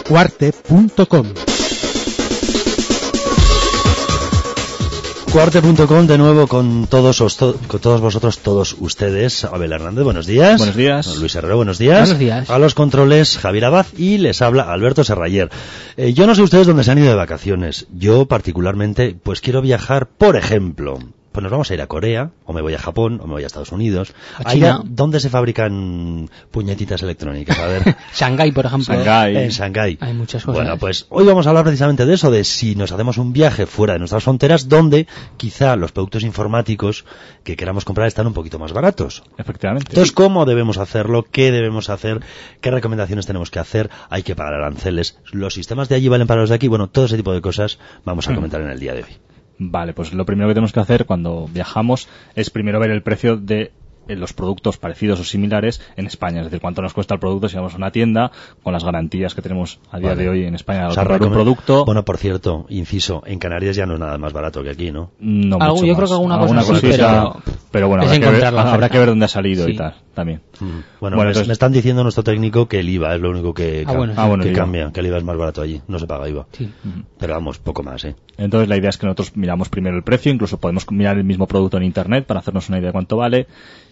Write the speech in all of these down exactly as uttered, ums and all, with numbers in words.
cuarte punto com. Cuarte punto com de nuevo con todos os, to, con todos vosotros, todos ustedes. Abel Hernández, buenos días. Buenos días. Luis Herrero, buenos días. Buenos días. A los controles, Javier Abad, y les habla Alberto Serrayer. Eh, yo no sé ustedes dónde se han ido de vacaciones. Yo particularmente, pues quiero viajar, por ejemplo, pues nos vamos a ir a Corea, o me voy a Japón, o me voy a Estados Unidos. A China. Allá, ¿dónde se fabrican puñetitas electrónicas? A ver. Shanghái, por ejemplo. Shanghái. En Shanghái. Hay muchas cosas. Bueno, pues hoy vamos a hablar precisamente de eso, de si nos hacemos un viaje fuera de nuestras fronteras, donde quizá los productos informáticos que queramos comprar están un poquito más baratos. Efectivamente. Entonces, ¿cómo debemos hacerlo? ¿Qué debemos hacer? ¿Qué recomendaciones tenemos que hacer? ¿Hay que pagar aranceles? ¿Los sistemas de allí valen para los de aquí? Bueno, todo ese tipo de cosas vamos a comentar en el día de hoy. Vale, pues lo primero que tenemos que hacer cuando viajamos es primero ver el precio de los productos parecidos o similares en España, es decir, cuánto nos cuesta el producto si vamos a una tienda con las garantías que tenemos a día Vale. de hoy en España al O sea, comprar un recom- producto. Bueno, por cierto, inciso, en Canarias ya no es nada más barato que aquí, ¿no? No Algo- mucho yo más. creo que alguna cosa sí, cosilla, pero- pero bueno, es habrá que, ver, encontrar la habrá oferta. que ver dónde ha salido Sí. y tal, también. Mm. Bueno, Bueno, me, entonces- me están diciendo nuestro técnico que el I V A es lo único que, Ah, cam- bueno, sí. Ah, bueno, que el I V A. cambia, que el I V A es más barato allí, no se paga I V A. Sí. Pero vamos, poco más, ¿eh? Entonces la idea es que nosotros miramos primero el precio, incluso podemos mirar el mismo producto en internet para hacernos una idea de cuánto vale.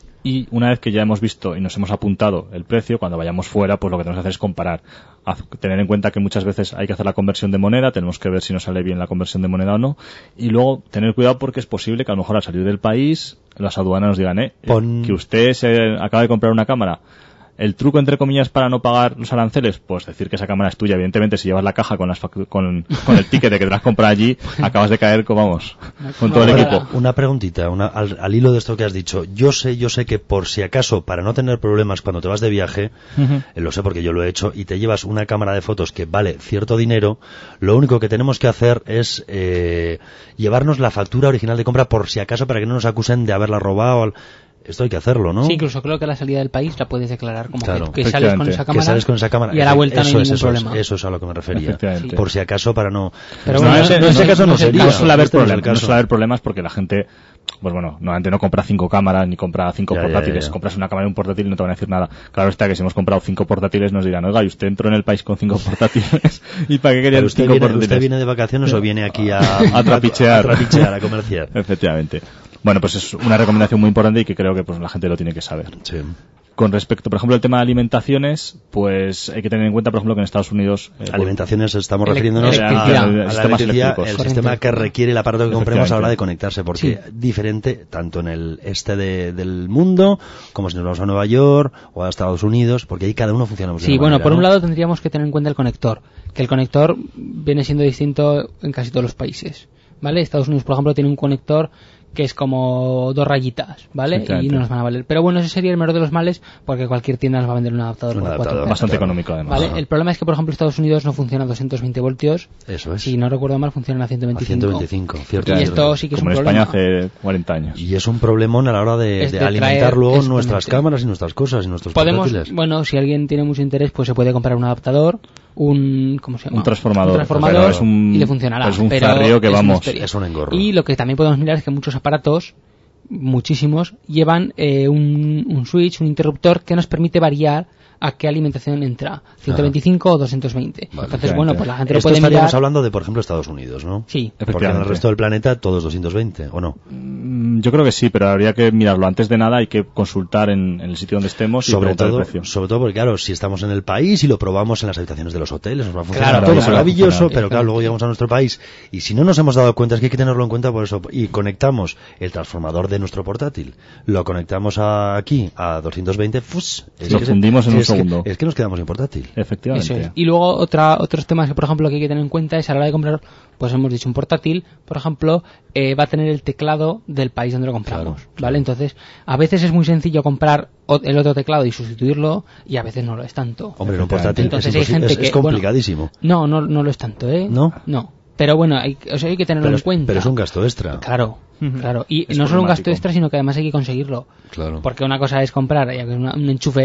Y una vez que ya hemos visto y nos hemos apuntado el precio, cuando vayamos fuera, pues lo que tenemos que hacer es comparar. Haz- tener en cuenta que muchas veces hay que hacer la conversión de moneda, tenemos que ver si nos sale bien la conversión de moneda o no. Y luego tener cuidado porque es posible que a lo mejor al salir del país las aduanas nos digan, eh, Pon- que usted se acaba de comprar una cámara. El truco, entre comillas, para no pagar los aranceles, pues decir que esa cámara es tuya. Evidentemente, si llevas la caja con, las fac- con, con el ticket de que te la has comprado allí, acabas de caer con, vamos, con todo el Ahora- equipo. Una preguntita, una, al, al hilo de esto que has dicho. Yo sé, yo sé que por si acaso, para no tener problemas cuando te vas de viaje, Ujú. eh, lo sé porque yo lo he hecho, y te llevas una cámara de fotos que vale cierto dinero, lo único que tenemos que hacer es eh, llevarnos la factura original de compra por si acaso, para que no nos acusen de haberla robado. Al... Esto hay que hacerlo, ¿no? Sí, incluso creo que a la salida del país la puedes declarar como Claro. que, que sales con Efectivamente. esa Que cámara, sales con esa cámara. y a la vuelta eso no hay es, ningún eso problema. Es, eso es a lo que me refería. Efectivamente. Por si acaso, para no... Pero no, bueno, en no- ese no- caso no no es el sería. No caso. suele haber Este no es el problemas, no caso. suele haber problemas porque la gente, pues bueno, normalmente no compra cinco cámaras ni compra cinco Ya, ya, portátiles. ya. Compras una cámara y un portátil y no te van a decir nada. Claro está que si hemos comprado cinco portátiles nos dirán, oiga, ¿y usted entró en el país con cinco portátiles? ¿Y para qué quería Pero los usted cinco viene, portátiles? ¿Usted viene de vacaciones o viene aquí a, A trapichear. A, trapichear, a comerciar? Efectivamente. Bueno, pues es una recomendación muy importante y que creo que pues la gente lo tiene que saber. Sí. Con respecto, por ejemplo, al tema de alimentaciones, pues hay que tener en cuenta, por ejemplo, que en Estados Unidos... eh, Alimentaciones, estamos Elec- refiriéndonos a, electricidad. a la Sistemas electricidad, eléctricos. el Corriente. sistema que requiere el aparato que compremos a la hora Efectivamente. de conectarse, porque Sí. es diferente tanto en el este de- del mundo como si nos vamos a Nueva York o a Estados Unidos, porque ahí cada uno funciona de Sí, una bueno, manera, por un ¿no? lado tendríamos que tener en cuenta el conector, que el conector viene siendo distinto en casi todos los países, ¿vale? Estados Unidos, por ejemplo, tiene un conector que es como dos rayitas, ¿vale? Y Efectivamente. no nos van a valer. Pero bueno, ese sería el menor de los males, porque cualquier tienda nos va a vender un adaptador Un por adaptador. cuatro K. Bastante Claro. económico, además. ¿Vale? El problema es que, por ejemplo, Estados Unidos no funciona a doscientos veinte voltios. Eso es. Si no recuerdo mal, funciona a A ciento veinticinco. ciento veinticinco, cierto. Y cierto. esto sí que es Como un en problema. España hace cuarenta años. Y es un problemón a la hora de, Es de de alimentar traer, luego exactamente. nuestras cámaras y nuestras cosas y nuestros Podemos, portátiles. bueno, si alguien tiene mucho interés, pues se puede comprar un adaptador, un, ¿cómo se llama? Un transformador. Un transformador Pero es un- y le funcionará. es un pero zarrío que es una vamos, historia. es un engorro. Y lo que también podemos mirar es que muchos aparatos, muchísimos, llevan eh, un, un switch, un interruptor que nos permite variar a qué alimentación entra, ciento veinticinco o doscientos veinte. Vale. Entonces, bueno, pues la gente lo Esto puede estaríamos mirar. hablando de, por ejemplo, Estados Unidos, ¿no? Sí. Porque en el Efectivamente. resto del planeta todos doscientos veinte, ¿o no? Mm, Yo creo que sí, pero habría que mirarlo. Antes de nada hay que consultar en, en el sitio donde estemos y Sobre preguntar todo, el precio. sobre todo porque, claro, si estamos en el país y lo probamos en las habitaciones de los hoteles, nos va a funcionar Claro, todo claro, maravilloso, funciona. pero claro, luego llegamos a nuestro país y si no nos hemos dado cuenta, es que hay que tenerlo en cuenta por eso, y conectamos el transformador de nuestro portátil, lo conectamos a, aquí a doscientos veinte, ¡fus! Es Lo que se- fundimos en un es que- segundo. es que nos quedamos sin portátil. Efectivamente. Eso es. Y luego otra, otros temas que, por ejemplo, que hay que tener en cuenta es a la hora de comprar, pues hemos dicho un portátil, por ejemplo, eh, va a tener el teclado del país donde lo compramos, Claro, ¿vale? Entonces, a veces es muy sencillo comprar o- el otro teclado y sustituirlo, y a veces no lo es tanto. Hombre, en un portátil Entonces es, hay imposible, gente es, que, es complicadísimo. No, no, no lo es tanto, ¿eh? ¿No? No. Pero bueno, hay, o sea, hay que tenerlo pero, en es, cuenta. pero es un gasto extra. Claro, Ujú. claro. Y Es no solo un gasto problemático. extra, sino que además hay que conseguirlo. Claro. Porque una cosa es comprar ya que una- un enchufe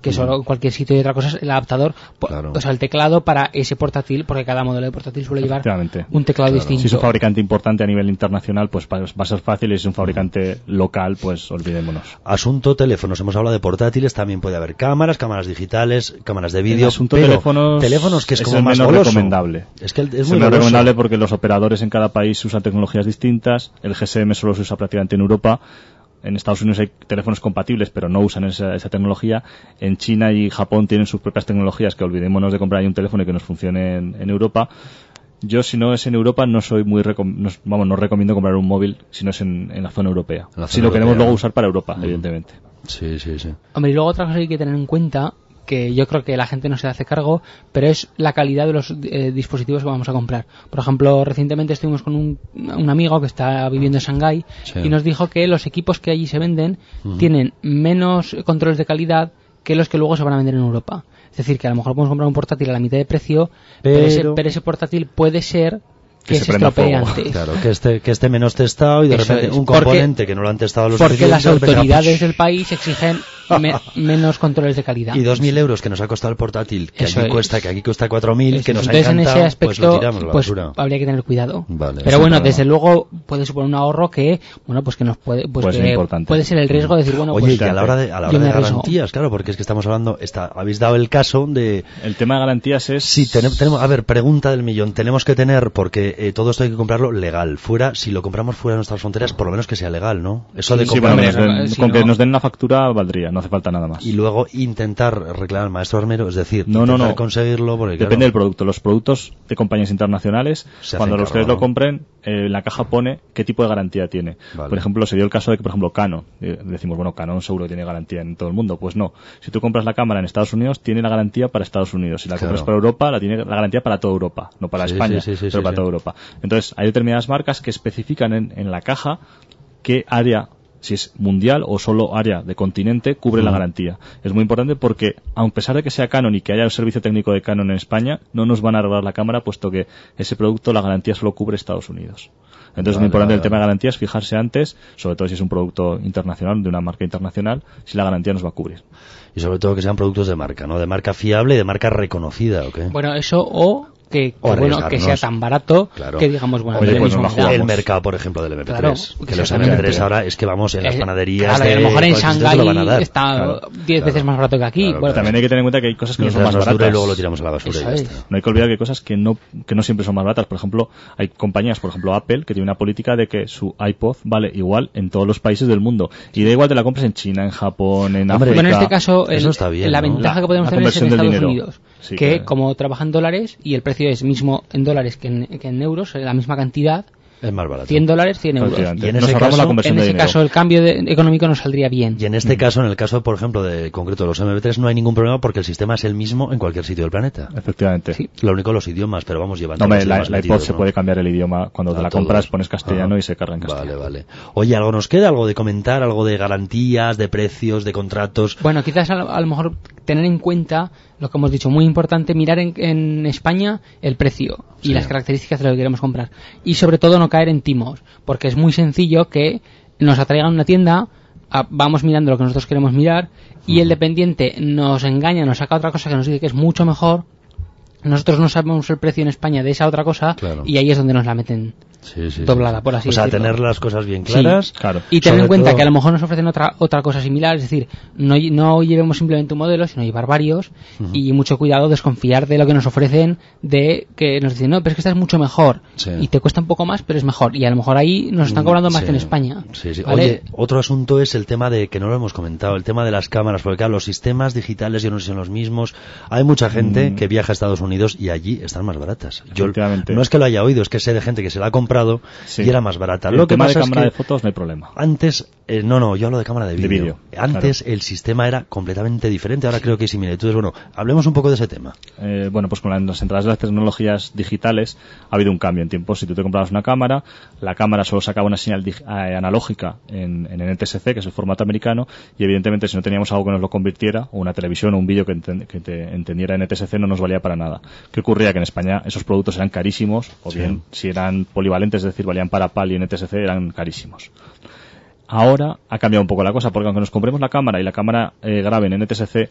que Mm. solo en cualquier sitio y otra cosa es el adaptador, po- Claro. o sea, el teclado para ese portátil, porque cada modelo de portátil suele llevar Efectivamente. un teclado Claro. distinto. Si es un fabricante importante a nivel internacional, pues va va a ser fácil, y si es un fabricante local, pues olvidémonos. Asunto teléfonos, hemos hablado de portátiles, también puede haber cámaras, cámaras digitales, cámaras de vídeo, El asunto pero teléfonos, teléfonos que es, como el más menos goloso. recomendable. Es que el- es Es muy menos goloso. recomendable porque los operadores en cada país usan tecnologías distintas, el G S M solo se usa prácticamente en Europa. En Estados Unidos hay teléfonos compatibles, pero no usan esa, esa tecnología. En China y Japón tienen sus propias tecnologías, que olvidémonos de comprar ahí un teléfono y que nos funcione en, en Europa. Yo, si no es en Europa, no soy muy recom- no, vamos, no recomiendo comprar un móvil si no es en, en la zona europea. En la Si zona lo queremos europea. luego usar para Europa, evidentemente. Sí, sí, sí. Hombre, y luego otra cosa que hay que tener en cuenta, que yo creo que la gente no se hace cargo, pero es la calidad de los eh, dispositivos que vamos a comprar. Por ejemplo, recientemente estuvimos con un, un amigo que está viviendo en Shanghái Sí. y nos dijo que los equipos que allí se venden Ujú. tienen menos controles de calidad que los que luego se van a vender en Europa. Es decir, que a lo mejor podemos comprar un portátil a la mitad de precio, pero, Pero- ese, pero ese portátil puede ser que, Que se se prenda estropee fuego. antes. Claro, que esté, que esté menos testado y de Eso repente es, un porque- componente que no lo han testado los Porque las suficiente, venga, autoridades pues, del país exigen me- menos controles de calidad. y dos mil euros que nos ha costado el portátil, que Eso allí es. cuesta, que aquí cuesta cuatro mil, Eso que es. nos ha Entonces, en encantado, ese pues lo aspecto, tiramos a la pues, basura. habría que tener cuidado. Vale. Pero Es bueno, un desde problema. luego puede suponer un ahorro que, bueno, pues que nos puede, pues Puede ser que importante. puede ser el riesgo de decir, bueno, Oye, pues y a la hora de, a la yo hora me de arriesgo. garantías, claro, porque es que estamos hablando, está, habéis dado el caso de, El tema de garantías es... sí, tenemos, tenemos, a ver, pregunta del millón, tenemos que tener, porque eh, todo esto hay que comprarlo legal, fuera, si lo compramos fuera de nuestras fronteras, por lo menos que sea legal, ¿no? Eso de Sí, comprar bueno, hombre, que nos den- si con no- que nos den una factura valdría, no hace falta nada más. y luego intentar reclamar al maestro armero, es decir, No, no, intentar no. conseguirlo, porque claro, Depende del producto. Los productos de compañías internacionales, Se cuando hacen ustedes cargo, lo ¿no? compren, eh, en la caja pone qué tipo de garantía tiene. Vale. Por ejemplo, se dio el caso de que, por ejemplo, Canon, eh, decimos, bueno, Canon seguro que tiene garantía en todo el mundo. Pues no. Si tú compras la cámara en Estados Unidos, tiene la garantía para Estados Unidos. Si la Claro. compras para Europa, la tiene la garantía para toda Europa. No para Sí, España, sí, sí, sí, pero sí, para sí. toda Europa. Entonces, hay determinadas marcas que especifican en, en la caja qué área, si es mundial o solo área de continente, cubre la Mm. garantía. Es muy importante porque, a pesar de que sea Canon y que haya un servicio técnico de Canon en España, no nos van a arreglar la cámara, puesto que ese producto, la garantía solo cubre Estados Unidos. Entonces es Vale, muy importante vale, el tema de vale. garantías, fijarse antes, sobre todo si es un producto internacional, de una marca internacional, si la garantía nos va a cubrir. y sobre todo que sean productos de marca, ¿no? De marca fiable y de marca reconocida, ¿o qué? Bueno, eso o que, que, O bueno, que arriesgarnos. sea tan barato Claro. que digamos, bueno, Oye, lo pues mismo nos la me da. jugamos. el mercado, por ejemplo, del M P tres. Claro, que los M exactamente. P tres ahora es que vamos en las Eh, panaderías claro, y de a lo mejor en cualquier sitio te lo van a Shanghái dar. está Claro, diez claro. veces más barato que aquí. Claro, Bueno, También hay que tener en cuenta que hay cosas que no son Mientras más nos dure, baratas. luego lo tiramos a la basura y Eso ya es. está. No hay que olvidar que hay cosas que no, que no siempre son más baratas. Por ejemplo, hay compañías, por ejemplo Apple, que tiene una política de que su iPod vale igual en todos los países del mundo. Y da igual te la compres en China, en Japón, en Hombre, África. Bueno, en este caso, el- Eso está bien, la ¿no? ventaja La- que podemos la tener es en conversión del Estados dinero. Unidos, Sí, que, que- como trabajan dólares y el precio es mismo en dólares que en, que en euros, la misma cantidad, Es más barato. cien dólares, cien euros. Efectivamente. Y en Nos ese ahorramos caso- la conversión En de ese dinero. caso, el cambio de- económico nos saldría bien. Y en este caso, en el caso, por ejemplo, de concreto de los M P tres, no hay ningún problema porque el sistema es el mismo en cualquier sitio del planeta. Efectivamente. Sí. Lo único los idiomas, pero vamos llevando No, hombre, los la, idiomas la iPod metidos, se ¿no? puede cambiar el idioma. Cuando A te la todos. compras pones castellano Ajá. y se carga en castellano. Vale, vale. Oye, ¿algo nos queda? ¿Algo de comentar? ¿Algo de garantías, de precios, de contratos? Bueno, quizás a lo, a lo mejor tener en cuenta lo que hemos dicho, muy importante, mirar en, en España el precio y Sí. las características de lo que queremos comprar. Y sobre todo no caer en timos, porque es muy sencillo que nos atraigan una tienda, a- vamos mirando lo que nosotros queremos mirar y el dependiente nos engaña, nos saca otra cosa que nos dice que es mucho mejor. Nosotros no sabemos el precio en España de esa otra cosa Claro. y ahí es donde nos la meten Sí, sí, doblada, sí. por así O sea, decirlo. tener las cosas bien Sí. claras. Claro. Y tener Sobre en cuenta todo- que a lo mejor nos ofrecen otra otra cosa similar, es decir, no, no llevemos simplemente un modelo, sino llevar varios y mucho cuidado desconfiar de lo que nos ofrecen, de que nos dicen, no, pero es que esta es mucho mejor Sí. y te cuesta un poco más, pero es mejor y a lo mejor ahí nos están cobrando más Sí. que en España. Sí, sí. ¿vale? Oye, otro asunto es el tema de, que no lo hemos comentado, el tema de las cámaras, porque claro, los sistemas digitales yo no sé si son los mismos. Hay mucha gente Mm. que viaja a Estados Unidos y allí están más baratas. Yo Efectivamente. no es que lo haya oído, es que sé de gente que se la ha comprado Sí. y era más barata. El Lo que tema de pasa es cámara que de fotos no hay problema. antes, eh, no, no, yo hablo de cámara de De vídeo. vídeo, Antes el sistema era completamente diferente, ahora creo que hay similitudes. Bueno, hablemos un poco de ese tema. Eh, bueno, pues con la- las entradas de las tecnologías digitales ha habido un cambio en tiempo. Si tú te comprabas una cámara, la cámara solo sacaba una señal dig- eh, analógica en, en N T S C, que es el formato americano, y evidentemente si no teníamos algo que nos lo convirtiera, o una televisión o un vídeo que, enten- que te entendiera N T S C, no nos valía para nada. ¿Qué ocurría? Que en España esos productos eran carísimos, o Sí. bien si eran polivalentes, es decir, valían para PAL y N T S C, eran carísimos. Ahora ha cambiado un poco la cosa, porque aunque nos compremos la cámara y la cámara eh, grabe en N T S C,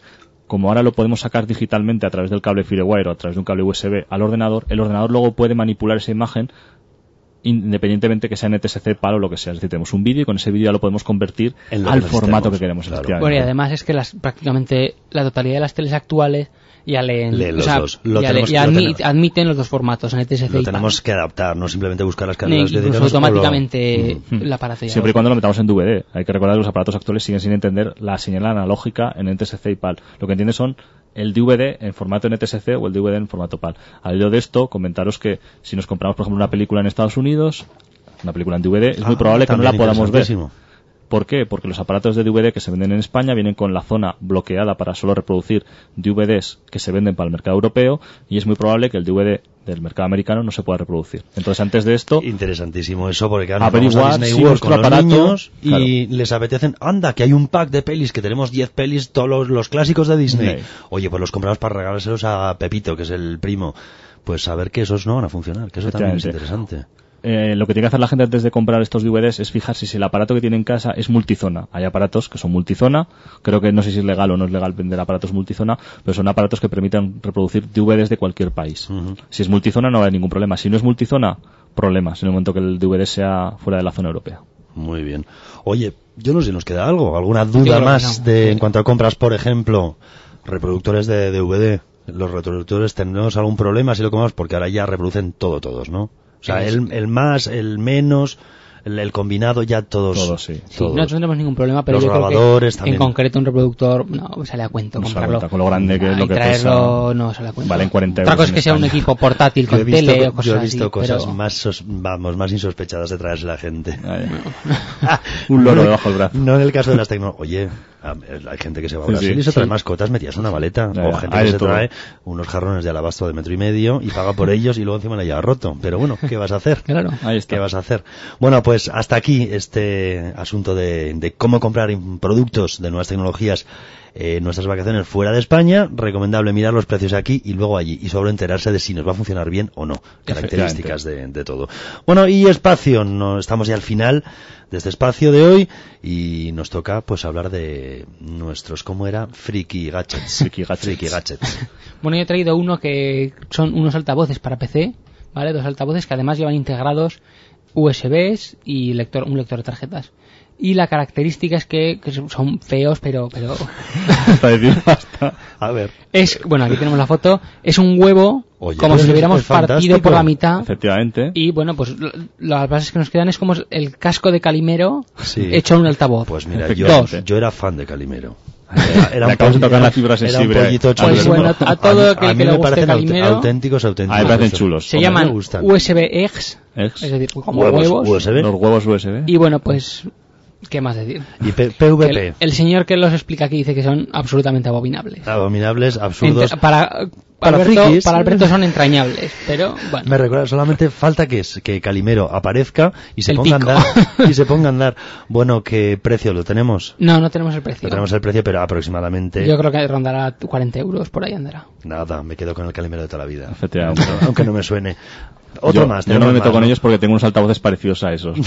como ahora lo podemos sacar digitalmente a través del cable FireWire o a través de un cable U S B al ordenador, el ordenador luego puede manipular esa imagen independientemente que sea en N T S C, PAL o lo que sea. Es decir, tenemos un vídeo y con ese vídeo ya lo podemos convertir al que formato que queremos. Claro. Bueno, y además es que las prácticamente la totalidad de las teles actuales ya leen, leen los o sea, dos. Lo ya, tenemos, le, ya lo admi- tenemos, admiten los dos formatos, N T S C lo y tenemos PAL. que adaptar, no simplemente buscar las cadenas de Incluso automáticamente lo... el aparato ya siempre y cuando lo metamos en D V D. Hay que recordar que los aparatos actuales siguen sin entender la señal analógica en N T S C y PAL. Lo que entienden son el D V D en formato N T S C o el D V D en formato PAL. Al hilo de esto, comentaros que si nos compramos, por ejemplo, una película en Estados Unidos, una película en D V D, es ah, muy probable que no la podamos ver. interesantísimo. ¿Por qué? Porque los aparatos de D V D que se venden en España vienen con la zona bloqueada para solo reproducir D V Ds que se venden para el mercado europeo y es muy probable que el D V D del mercado americano no se pueda reproducir. Entonces, antes de esto... Interesantísimo eso, porque claro, nos averiguar vamos a Disney si World con los aparato, niños y claro, les apetecen, anda, que hay un pack de pelis, que tenemos diez pelis, todos los, los clásicos de Disney. Sí. Oye, pues los compramos para regalárselos a Pepito, que es el primo. Pues saber que esos no van a funcionar, que eso también es interesante. Eh, lo que tiene que hacer la gente antes de comprar estos D V Ds es fijarse si el aparato que tiene en casa es multizona. Hay aparatos que son multizona, creo que no sé si es legal o no es legal vender aparatos multizona, pero son aparatos que permiten reproducir D V Ds de cualquier país. Uh-huh. Si es multizona no va a haber ningún problema. Si no es multizona, problemas en el momento que el D V D sea fuera de la zona europea. Muy bien. Oye, yo no sé si nos queda algo, alguna duda más no. de en cuanto a compras, por ejemplo, reproductores de D V D. Los reproductores tenemos algún problema si lo comemos porque ahora ya reproducen todo todos, ¿no? O sea, el, el más, el menos, el, el combinado, ya todos. Todos, sí. Sí, todos. no tenemos ningún problema, pero los yo grabadores creo que también. en concreto un reproductor no sale a cuento no comprarlo. Con lo grande que es lo que traerlo pesa, no sale a cuento. Valen cuarenta Otra euros. cosa es que sea un equipo portátil con visto, tele o cosas Yo he visto así, cosas pero... más, sos, vamos, más insospechadas de traerse la gente. Un loro debajo del brazo. No en el caso de las tecnologías. Oye, hay gente que se va a Brasil sí, sí, y se trae sí. mascotas metidas en una maleta. Ya, o gente que se todo. trae unos jarrones de alabastro de metro y medio y paga por ellos y luego encima la lleva roto. Pero bueno, ¿qué vas a hacer? Claro, ahí está. ¿Qué vas a hacer? Bueno, pues hasta aquí este asunto de, de cómo comprar productos de nuevas tecnologías en eh, nuestras vacaciones fuera de España. Recomendable mirar los precios aquí y luego allí y sobre enterarse de si nos va a funcionar bien o no. Características de, de todo. Bueno, y espacio, no, estamos ya al final de este espacio de hoy y nos toca pues hablar de nuestros, ¿cómo era? Friki gadgets. Friki gadgets. Friki gadgets. Bueno, yo he traído uno que son unos altavoces para P C, ¿vale? Dos altavoces que además llevan integrados U S Bs y lector, un lector de tarjetas. Y la característica es que, que son feos, pero... pero... A ver. Es, bueno, aquí tenemos la foto. Es un huevo, Oye, como si lo hubiéramos partido por la mitad. Efectivamente. Y bueno, pues lo, las bases que nos quedan es como el casco de Calimero sí. hecho en un altavoz. Pues mira, yo, yo era fan de Calimero. Era, era un pollito, tocar la fibra sensible. Era un pollito chulo. Pues bueno, a todo a, que, a que le guste Calimero. auténticos, auténticos. A mí me parecen chulos. Se llaman U S B X, X, es decir, como huevos. huevos. U S B. Los huevos U S B. Y bueno, pues... ¿Qué más decir? Y P V P. El, el señor que los explica aquí dice que son absolutamente abominables. Abominables, absurdos. Ent- para, para, Alberto, frikis, para Alberto son entrañables, pero bueno. Me recuerda, solamente falta que, que Calimero aparezca y se el ponga pico. a andar. Y se ponga a andar. Bueno, ¿qué precio lo tenemos? No, no tenemos el precio. No tenemos el precio, pero aproximadamente... Yo creo que rondará cuarenta euros, por ahí andará. Nada, me quedo con el Calimero de toda la vida. Efectivamente. Aunque no me suene. Otro yo, más. Yo no me meto más, con ¿no? ellos porque tengo unos altavoces parecidos a esos.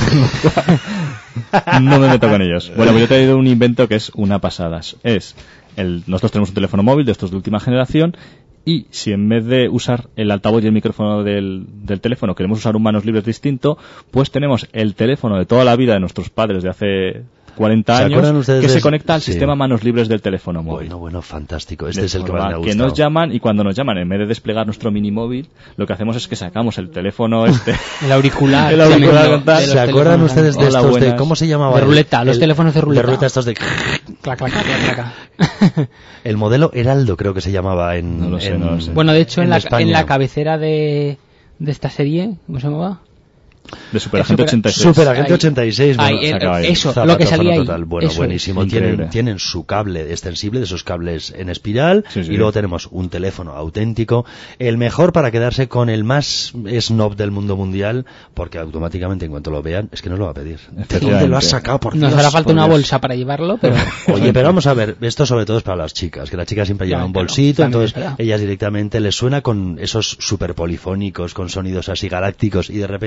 No me meto con ellos. Bueno, pues yo he traído un invento que es una pasada. Es el, nosotros tenemos un teléfono móvil de estos de última generación y si en vez de usar el altavoz y el micrófono del, del teléfono queremos usar un manos libres distinto, pues tenemos el teléfono de toda la vida de nuestros padres de hace cuarenta años que se conecta al sí. sistema manos libres del teléfono móvil. Bueno, bueno, fantástico. Este de es el que más me ha gustado. Que nos llaman y cuando nos llaman, en vez de desplegar nuestro mini móvil, lo que hacemos es que sacamos el teléfono este. El auricular. el auricular con tal. ¿Se acuerdan ustedes de estos de cómo se llamaba? De ruleta, los el, teléfonos de ruleta. De ruleta estos de... Clac, clac, clac, clac. El modelo Heraldo creo que se llamaba en... No lo sé, en, no lo sé. Bueno, de hecho, en, en, la, España. en la cabecera de, de esta serie, ¿cómo se llamaba? De Superagente Super, ochenta y seis. Superagente ochenta y seis. Bueno, ahí, el, ahí. eso, Zapato, lo que salía ahí. Total. Bueno, eso buenísimo. Es. Tienen, tienen su cable extensible, de esos cables en espiral, sí, sí. y luego tenemos un teléfono auténtico. El mejor para quedarse con el más snob del mundo mundial, porque automáticamente en cuanto lo vean, es que no lo va a pedir. ¿De dónde lo has sacado, por Dios? Nos hará falta por una Dios. bolsa para llevarlo, pero... Oye, pero vamos a ver, esto sobre todo es para las chicas, que las chicas siempre llevan Ya, un claro, bolsito, también entonces es ellas directamente les suena con esos super polifónicos, con sonidos así galácticos, y de repente sacan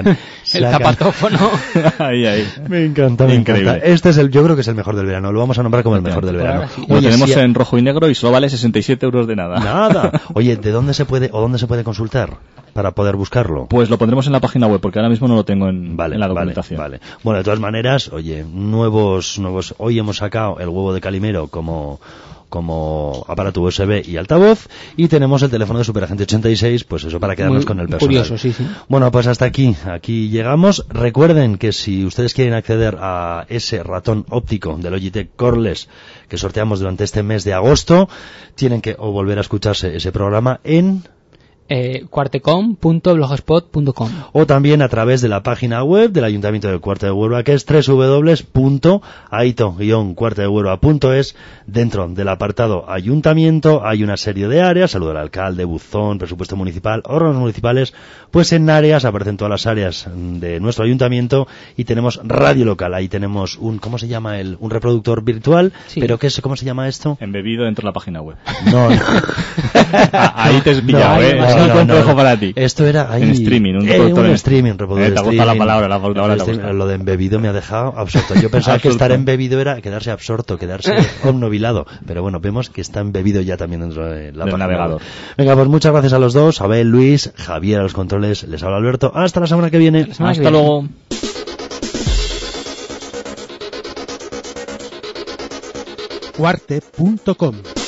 sacan, El sacan. zapatófono. ahí, ahí. Me encanta, me Increíble. encanta. Este es el, yo creo que es el mejor del verano. Lo vamos a nombrar como el mejor del Por verano. ahora sí. Lo Oye, tenemos si a- en rojo y negro y solo vale sesenta y siete euros de nada. Nada. Oye, ¿de dónde se puede o dónde se puede consultar para poder buscarlo? Pues lo pondremos en la página web porque ahora mismo no lo tengo en, Vale, en la vale, documentación. vale. Bueno, de todas maneras, oye, nuevos, nuevos. Hoy hemos sacado el huevo de Calimero como como aparato U S B y altavoz, y tenemos el teléfono de Superagente ochenta y seis, pues eso, para quedarnos Muy con el personal. curioso, sí, sí. Bueno, pues hasta aquí, aquí llegamos. Recuerden que si ustedes quieren acceder a ese ratón óptico del Logitech Cordless que sorteamos durante este mes de agosto, tienen que o volver a escucharse ese programa en Eh, cuartecom punto blogspot punto com. o también a través de la página web del Ayuntamiento de Cuarta de Huelva, que es doble u doble u doble u punto aito guion cuarta de huelva punto es. Dentro del apartado Ayuntamiento hay una serie de áreas: saludo al alcalde, buzón, presupuesto municipal, órganos municipales. Pues en áreas aparecen todas las áreas de nuestro ayuntamiento, y tenemos radio local. Ahí tenemos un, ¿cómo se llama? el Un reproductor virtual. Sí. ¿Pero qué es? ¿Cómo se llama esto? Embebido dentro de la página web. No, no. Ah, ahí te has pillado, No, ¿eh? no, Es no, un no, consejo no. para ti. Esto era ahí. En streaming, un eh, reproductor un en- streaming, reproductor Eh, te ha gustado streaming. la palabra, la palabra te ha Streaming, gustado. Lo de embebido me ha dejado absorto. Yo pensaba que Absorto. estar embebido era quedarse absorto, quedarse obnubilado. Pero bueno, vemos que está embebido ya también dentro de la Del página navegador. web. Venga, pues muchas gracias a los dos. Abel, Luis, Javier a los controles. Les habla Alberto. Hasta la semana que viene. La semana que Hasta viene. luego. cuarte punto com